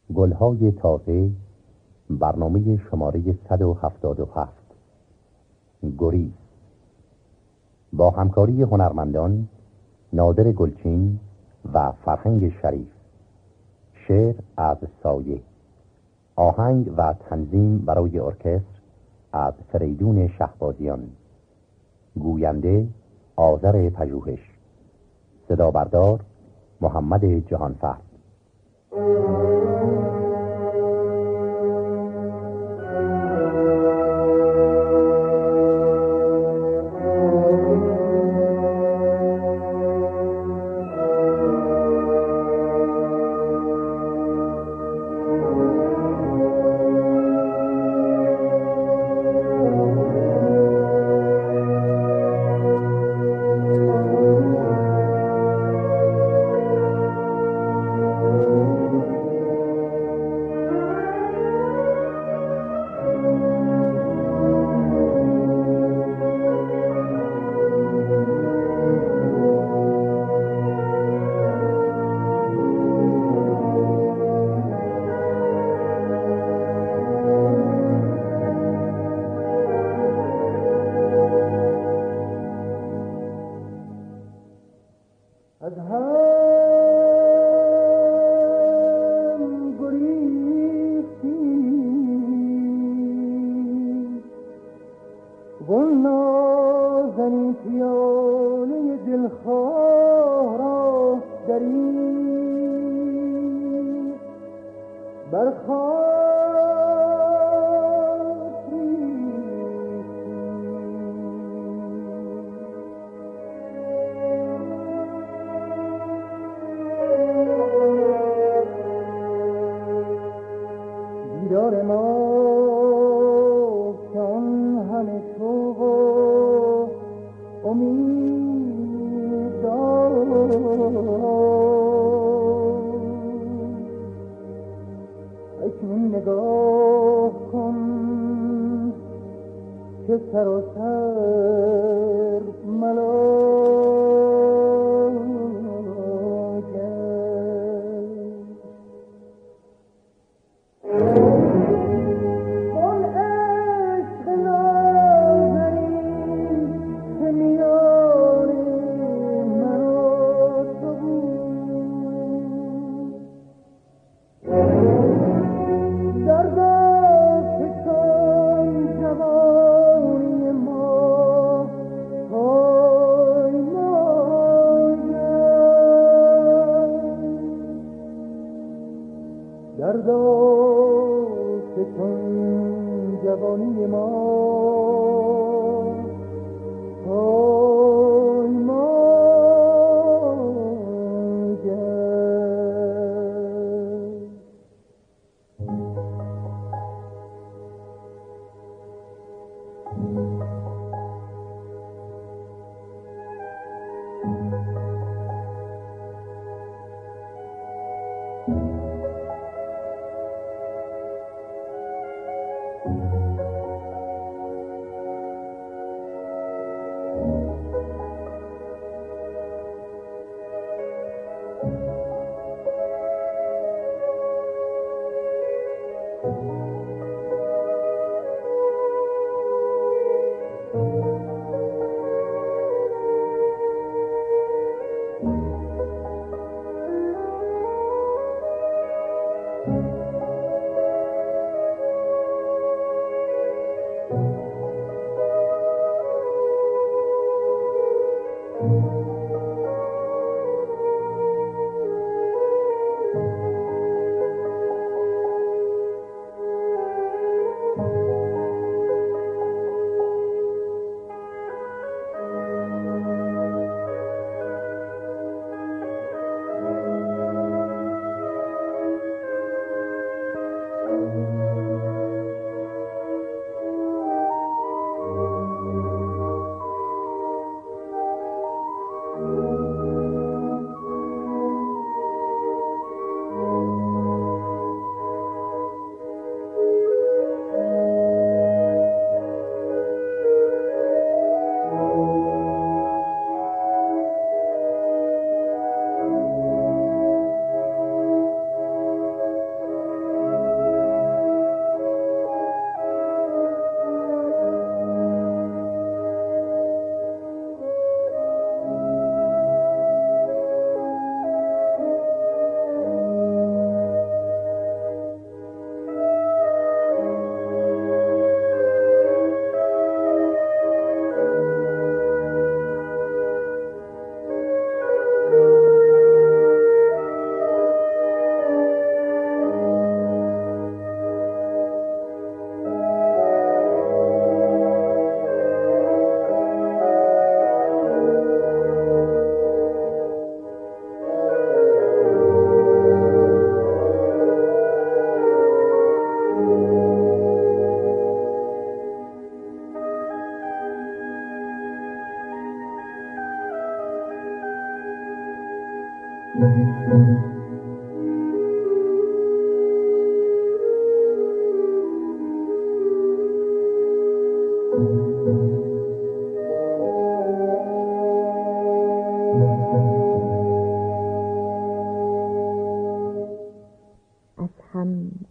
گلهای تازه، برنامه شماره 177. گریز، با همکاری هنرمندان نادر گلچین و فرهنگ شریف. شعر از سایه. آهنگ و تنظیم برای ارکستر از فریدون شهبازیان. گوینده آذر پژوهش. صدا بردار محمد جهانفرد. اکنون نگاه کن که سراسر ملاک آن عشق نازنین که میان من و تو بود، دردا که چون جوانی ما پایماند، دردا که چون جوانی ما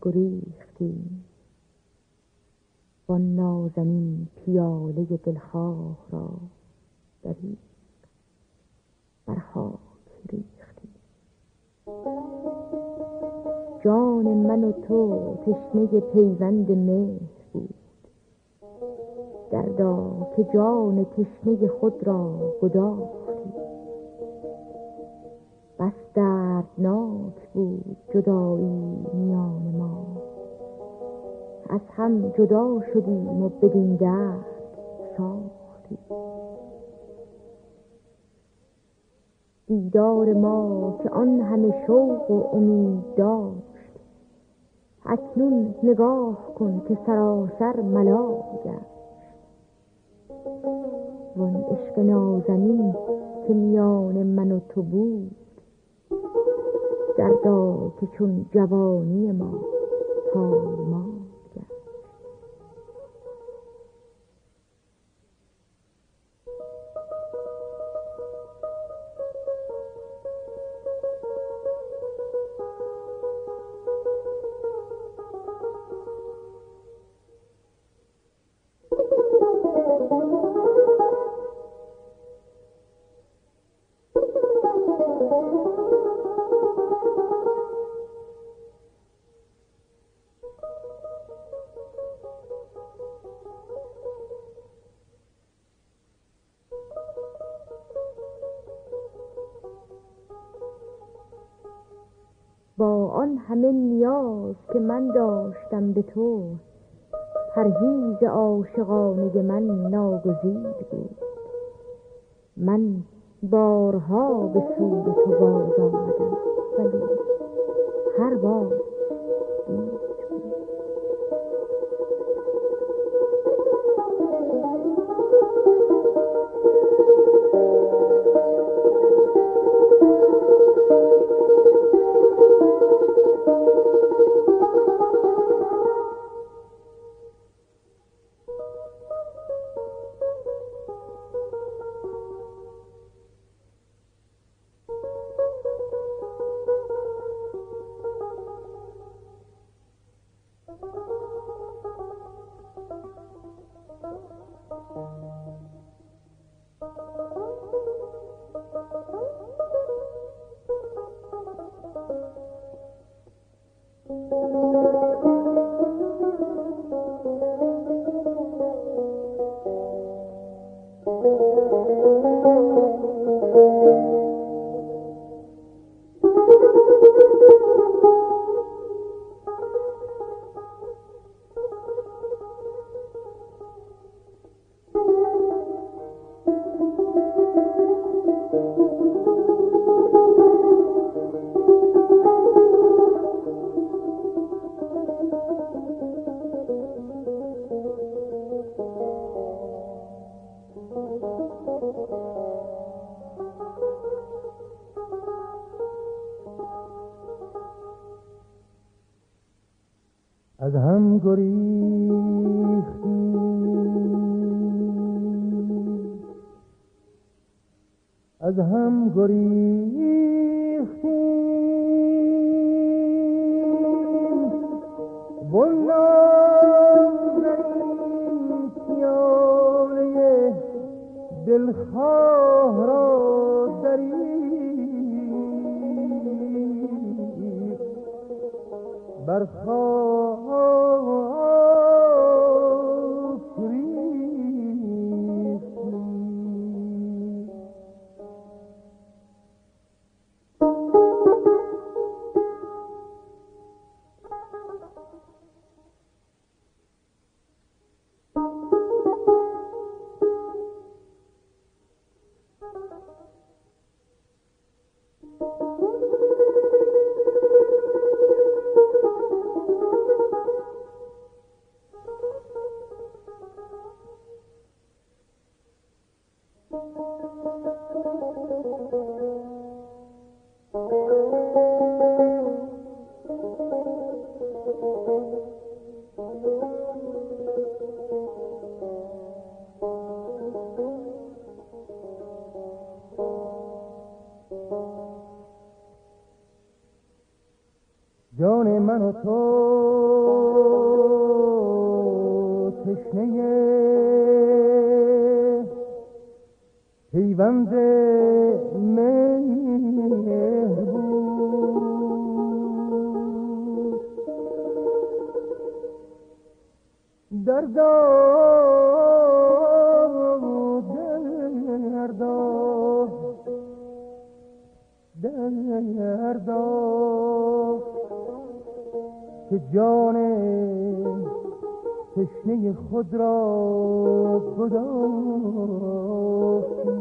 گریختیم، وان نازنین پیاله دلخواه را دریغ بر خاک ریختیم. جان من و تو تشنه پیوند مهر بود، دردا که جان تشنه خود را گداختیم. بس دردناک بود جدایی میان ما، از هم جدا شدیم و بدین درد ساختیم. دیدار ما که آن همه شوق و امید داشت، اکنون نگاه کن که سراسر ملال گشت. وان عشق نازنین که میان من و تو بود، دردا که چون جوانی ما پایمال گشت. با آن همه نیاز که من داشتم به تو، پرهیز عاشقانه من ناگزیر بود. من بارها به سوی تو باز آمدم، ولی هر بار دیر بود. از هم گریختیم، از هم گریختیم، نازنین پیاله دلخواه را دریغ بر خاک ریختیم. جان من و تو تشنه پیوند مهر بود. دردا که جان تشنه خود را گداختی.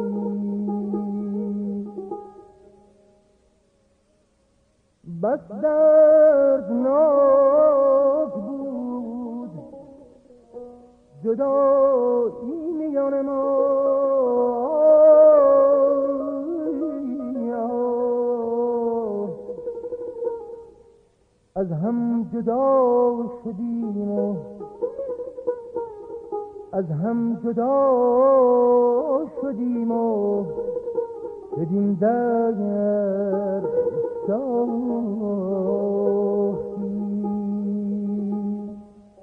بس دردناک بود جدایی میان ما، از هم جدا شدیم و از هم جدا شدیم و بدین دگر ساختیم.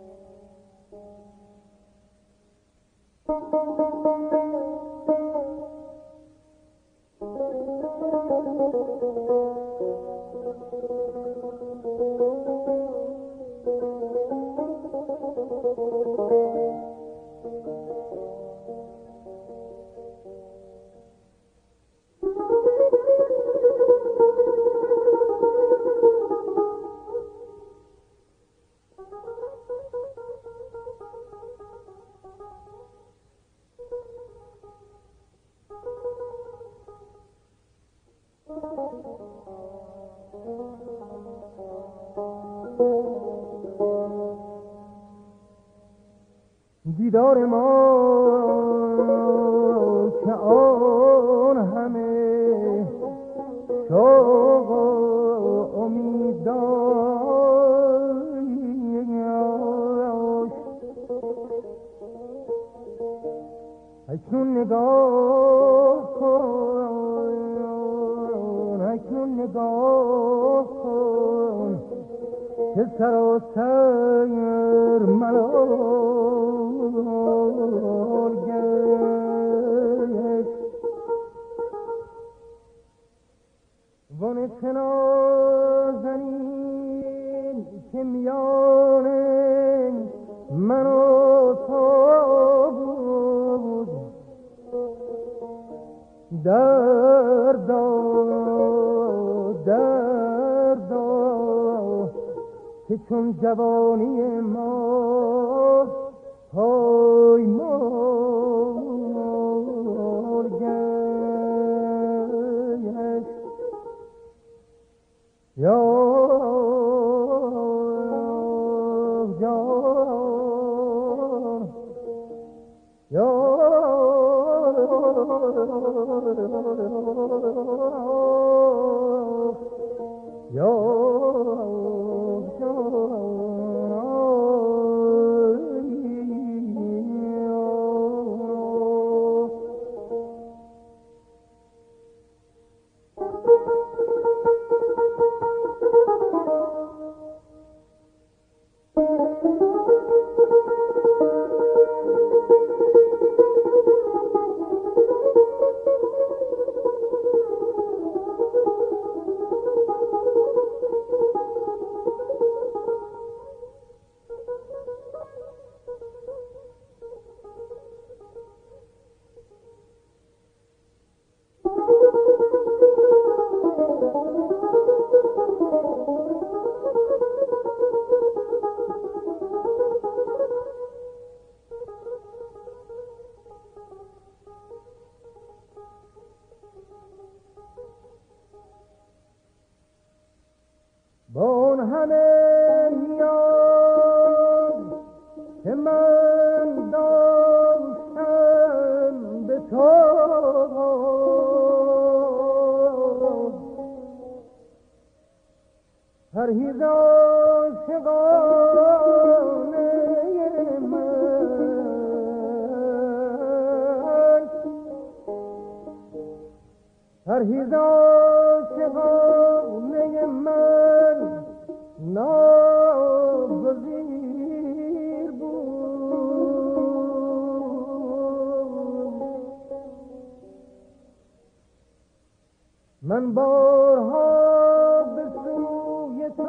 دیدار ما که آن همه شوق و امید داشت، اکنون نگاه کن، اکنون نگاه کن که سراسر ملال گشت. وان چه نازنین که میان من و تو بود، دردا که چون جوانی ما پایمال گشت. یا جان یا بان همه نیاز که من داشتم به تو، پرهیز عاشقانه من، پرهیز عاشقانه من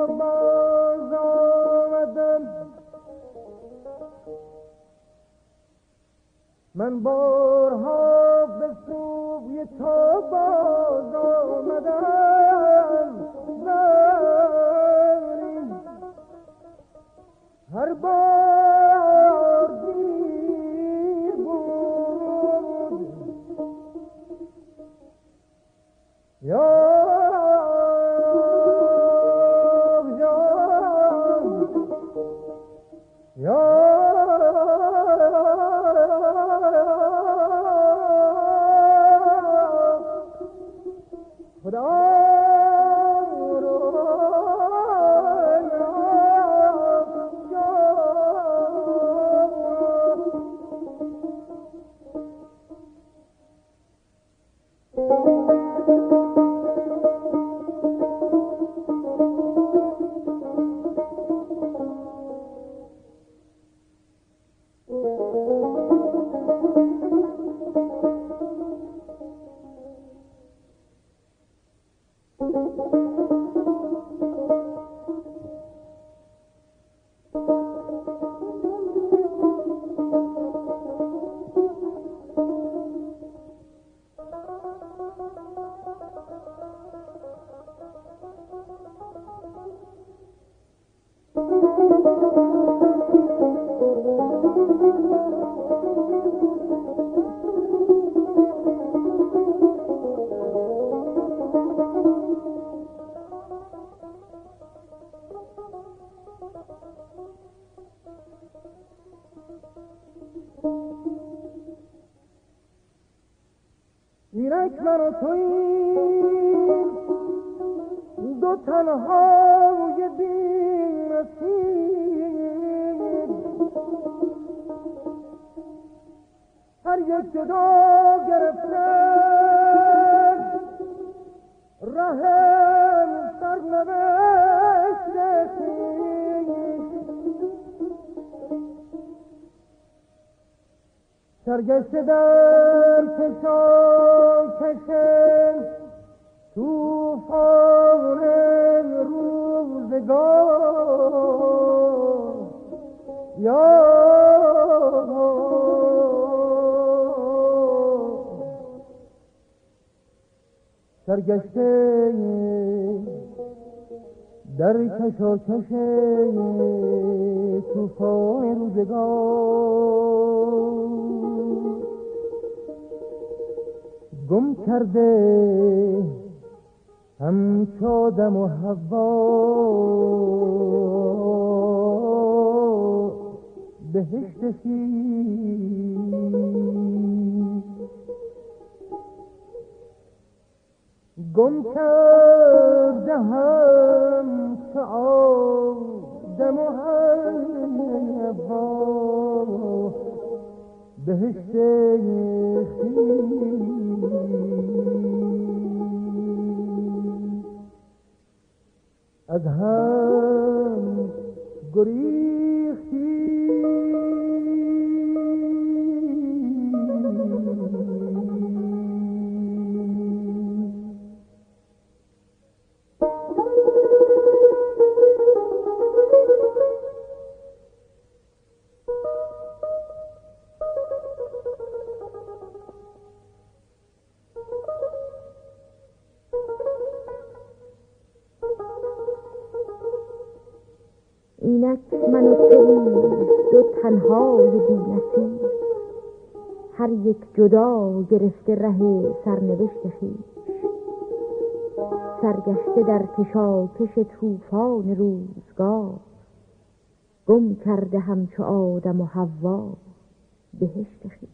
باز آمدم، من بارها به سوی تو باز آمدم، ولی هر بار دیر بود. یا اینک من و توییم دو تنهای بی نصیب، هر یک جدا گرفته رهم سرنوشت خویش، سرگشته در کشاکش طوفان روزگار، یا سرگشته در کشاکش طوفان روزگار، گم کرده همچو آدم و حوا بهشت خویش، گم کرده همچو آدم و حوا بهشت خویش. از هم گریختی اینک من و توییم دو تنهای بی نصیب، هر یک جدا گرفته ره سرنوشت خویش، سرگشته در کشاکش طوفان روزگار، گم کرده همچو آدم و حوا بهشت خویش.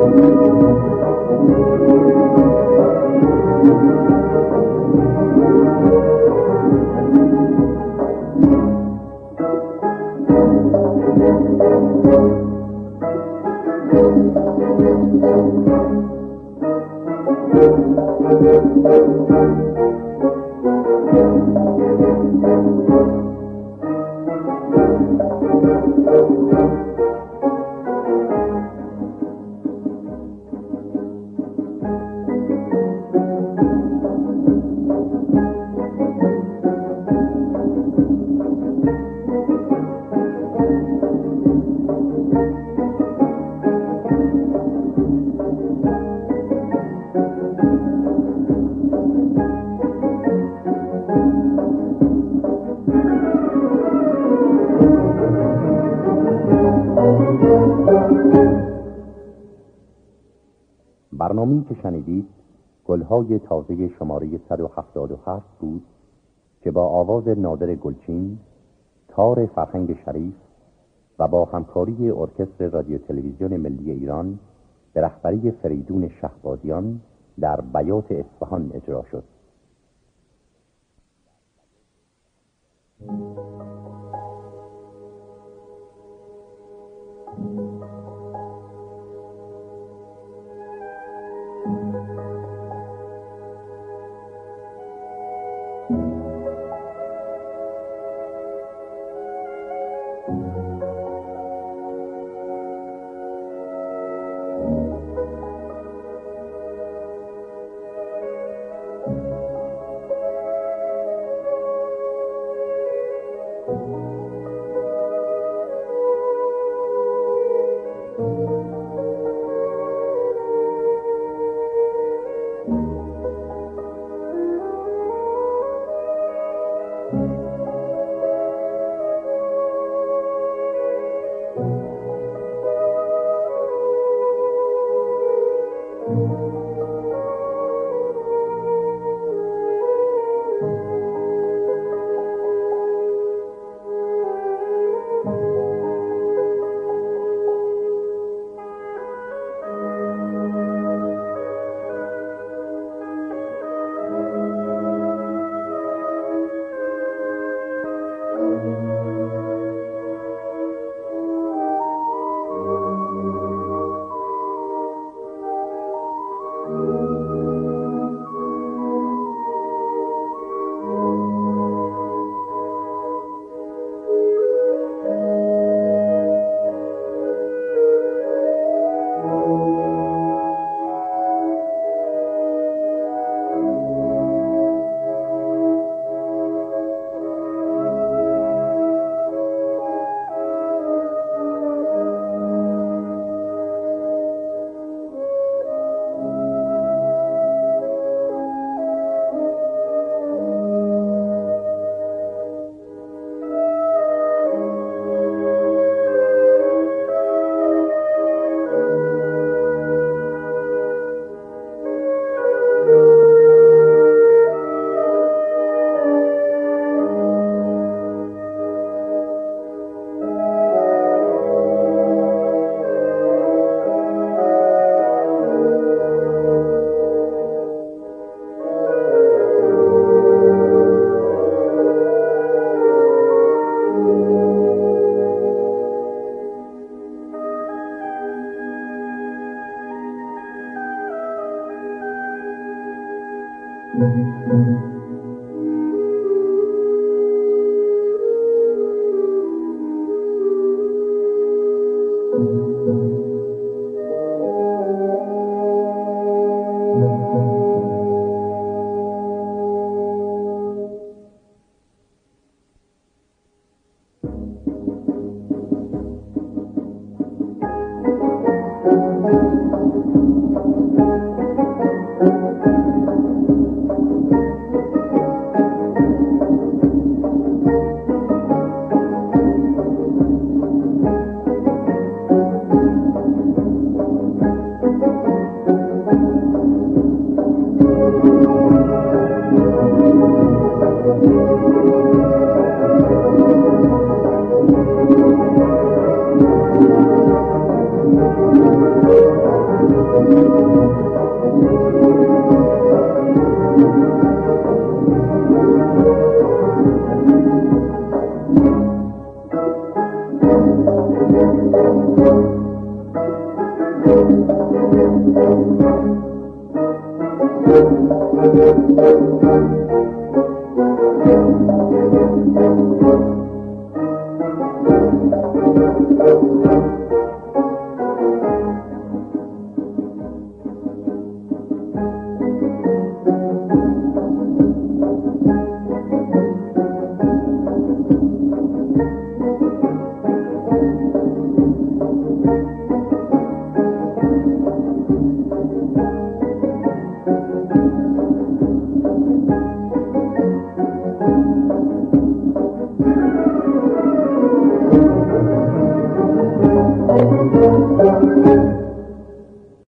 برنامه‌ای که شنیدید گلهای تازه شماره 177 بود که با آواز نادر گلچین، تار فرهنگ شریف و با همکاری ارکستر رادیو تلویزیون ملی ایران به رهبری فریدون شهبازیان در بیات اصفهان اجرا شد.